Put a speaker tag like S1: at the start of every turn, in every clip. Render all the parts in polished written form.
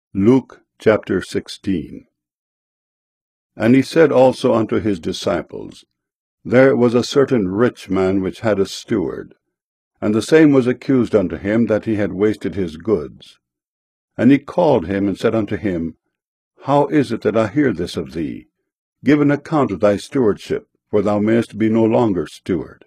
S1: Luke chapter 16. And he said also unto his disciples, There was a certain rich man which had a steward, and the same was accused unto him that he had wasted his goods. And he called him, and said unto him, How is it that I hear this of thee? Give an account of thy stewardship, for thou mayest be no longer steward.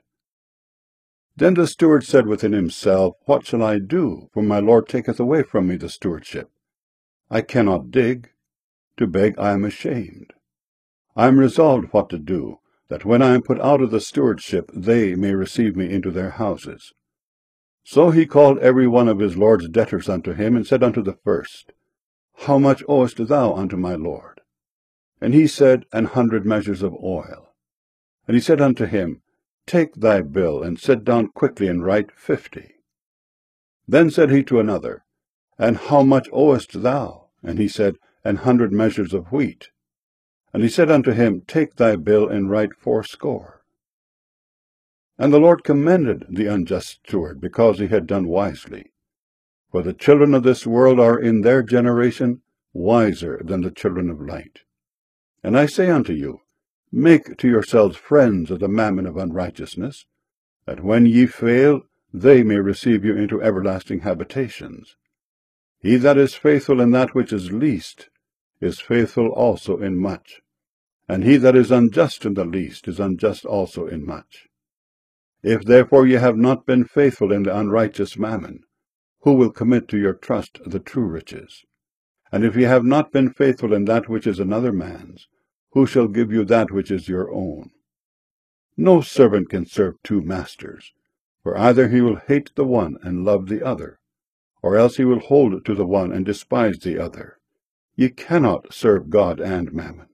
S1: Then the steward said within himself, What shall I do? For my Lord taketh away from me the stewardship. I cannot dig. To beg I am ashamed. I am resolved what to do, that when I am put out of the stewardship, they may receive me into their houses. So he called every one of his Lord's debtors unto him, and said unto the first, How much owest thou unto my Lord? And he said, 100 measures of oil. And he said unto him, Take thy bill, and sit down quickly, and write 50. Then said he to another, And how much owest thou? And he said, 100 measures of wheat. And he said unto him, Take thy bill, and write 80. And the Lord commended the unjust steward, because he had done wisely. For the children of this world are in their generation wiser than the children of light. And I say unto you, Make to yourselves friends of the mammon of unrighteousness, that when ye fail, they may receive you into everlasting habitations. He that is faithful in that which is least is faithful also in much, and he that is unjust in the least is unjust also in much. If therefore ye have not been faithful in the unrighteous mammon, who will commit to your trust the true riches? And if ye have not been faithful in that which is another man's, who shall give you that which is your own? No servant can serve 2 masters, for either he will hate the one and love the other, or else he will hold to the one and despise the other. Ye cannot serve God and mammon.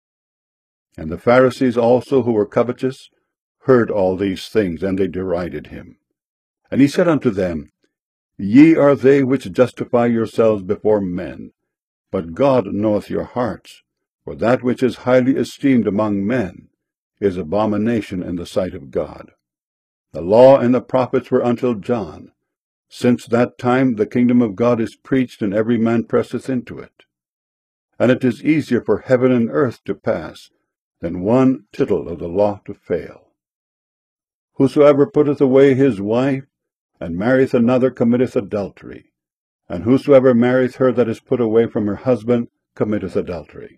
S1: And the Pharisees also, who were covetous, heard all these things, and they derided him. And he said unto them, Ye are they which justify yourselves before men, but God knoweth your hearts, for that which is highly esteemed among men is abomination in the sight of God. The law and the prophets were until John. Since that time the kingdom of God is preached, and every man presseth into it. And it is easier for heaven and earth to pass than one tittle of the law to fail. Whosoever putteth away his wife, and marrieth another, committeth adultery. And whosoever marrieth her that is put away from her husband, committeth adultery.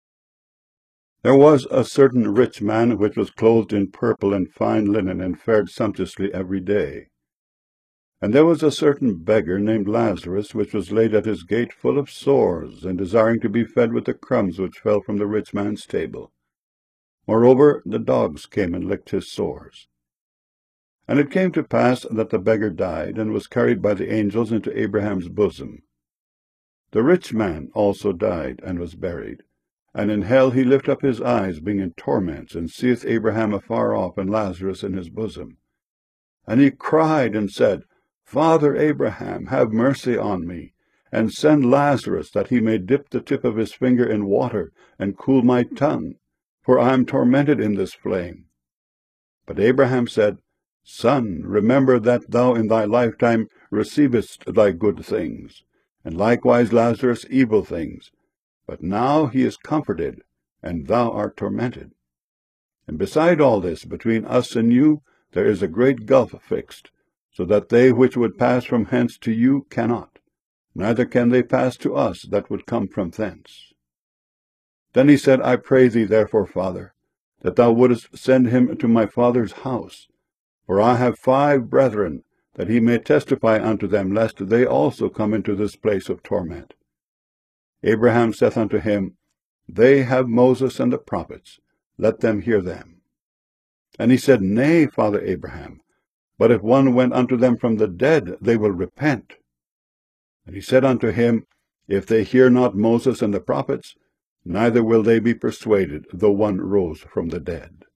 S1: There was a certain rich man which was clothed in purple and fine linen, and fared sumptuously every day. And there was a certain beggar named Lazarus, which was laid at his gate full of sores, and desiring to be fed with the crumbs which fell from the rich man's table. Moreover, the dogs came and licked his sores. And it came to pass that the beggar died, and was carried by the angels into Abraham's bosom. The rich man also died, and was buried. And in hell he lift up his eyes, being in torments, and seeth Abraham afar off, and Lazarus in his bosom. And he cried, and said, Father Abraham, have mercy on me, and send Lazarus, that he may dip the tip of his finger in water, and cool my tongue, for I am tormented in this flame. But Abraham said, Son, remember that thou in thy lifetime receivest thy good things, and likewise Lazarus evil things. But now he is comforted, and thou art tormented. And beside all this, between us and you, there is a great gulf fixed, so that they which would pass from hence to you cannot, neither can they pass to us that would come from thence. Then he said, I pray thee therefore, Father, that thou wouldest send him to my father's house, for I have 5 brethren, that he may testify unto them, lest they also come into this place of torment. Abraham saith unto him, They have Moses and the prophets, let them hear them. And he said, Nay, Father Abraham, but if one went unto them from the dead, they will repent. And he said unto him, If they hear not Moses and the prophets, neither will they be persuaded, though one rose from the dead.